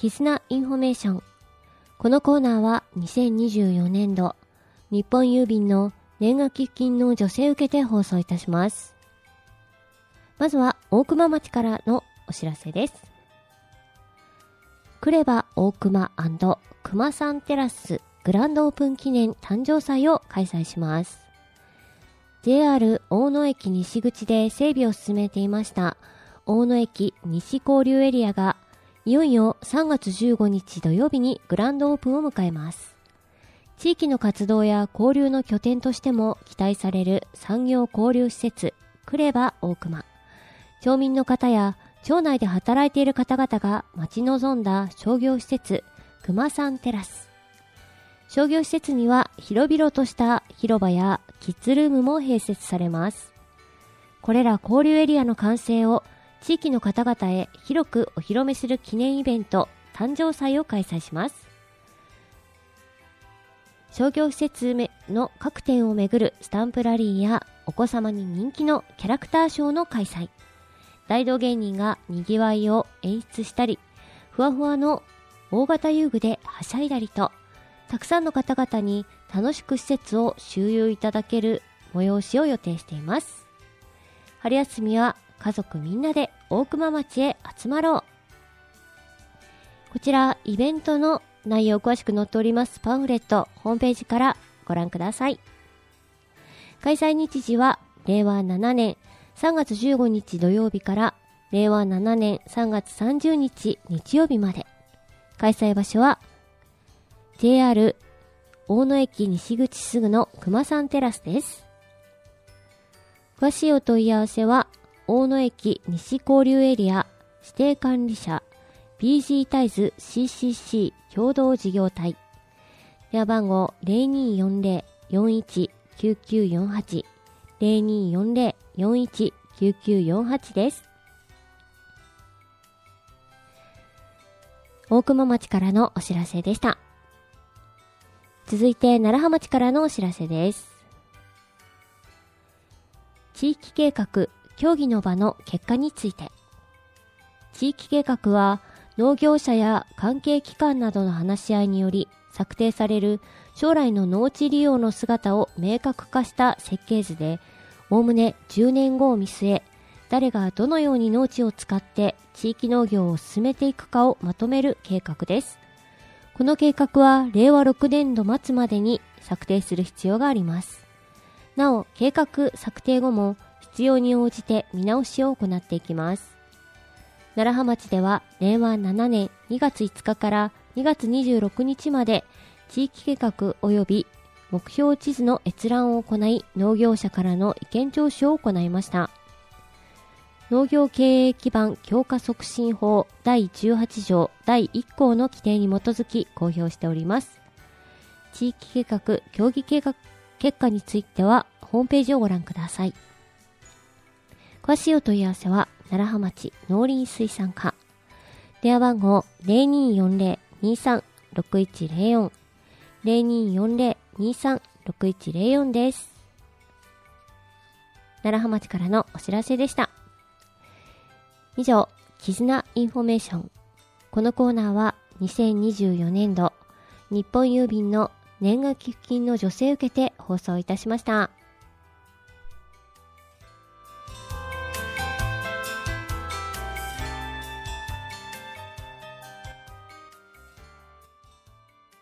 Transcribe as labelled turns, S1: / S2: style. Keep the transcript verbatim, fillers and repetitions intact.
S1: 絆インフォメーション。このコーナーはにせんにじゅうよねんど日本郵便の年賀寄付金の助成を受けて放送いたします。まずは大熊町からのお知らせです。クレバ大熊&熊さんテラスグランドオープン記念誕生祭を開催します。ジェイアール 大野駅西口で整備を進めていました大野駅西交流エリアがいよいよさんがつじゅうごにち土曜日にグランドオープンを迎えます。地域の活動や交流の拠点としても期待される産業交流施設クレバ大熊。町民の方や町内で働いている方々が待ち望んだ商業施設熊さんテラス。商業施設には広々とした広場やキッズルームも併設されます。これら交流エリアの完成を地域の方々へ広くお披露目する記念イベント誕生祭を開催します。商業施設の各店をめぐるスタンプラリーやお子様に人気のキャラクターショーの開催。大道芸人がにぎわいを演出したり、ふわふわの大型遊具ではしゃいだりと、たくさんの方々に楽しく施設を周遊いただける催しを予定しています。春休みは家族みんなで大熊町へ集まろう。こちらイベントの内容詳しく載っておりますパンフレットホームページからご覧ください。開催日時はれいわななねんさんがつじゅうごにち土曜日かられいわななねんさんがつさんじゅうにち日曜日まで。開催場所は ジェイアール 大野駅西口すぐの熊さんテラスです。詳しいお問い合わせは大野駅西交流エリア指定管理者 ビージー タイズ シーシーシー 共同事業体。電話番号 ゼロにーよんゼロ よんいち きゅうきゅうよんはち ゼロにーよんゼロ よんいち きゅうきゅうよんはち です。大熊町からのお知らせでした。続いて楢葉町からのお知らせです。地域計画協議の場の結果について。地域計画は農業者や関係機関などの話し合いにより策定される将来の農地利用の姿を明確化した設計図で、おおむねじゅうねんごを見据え、誰がどのように農地を使って地域農業を進めていくかをまとめる計画です。この計画はれいわろくねんど末までに策定する必要があります。なお、計画策定後も必要に応じて見直しを行っていきます。楢葉町ではれいわななねんにがついつかからにがつにじゅうろくにちまで地域計画及び目標地図の閲覧を行い、農業者からの意見聴取を行いました。農業経営基盤強化促進法だいじゅうはちじょうだいいっこうの規定に基づき公表しております。地域計画協議計画結果についてはホームページをご覧ください。詳しいお問い合わせは楢葉町農林水産課。電話番号 ゼロにーよんゼロ にさん ろくいちゼロよん ゼロにーよんゼロ にさん ろくいちゼロよん です。楢葉町からのお知らせでした。以上、絆インフォメーション。このコーナーはにせんにじゅうよねんど日本郵便の年賀寄付金の助成を受けて放送いたしました。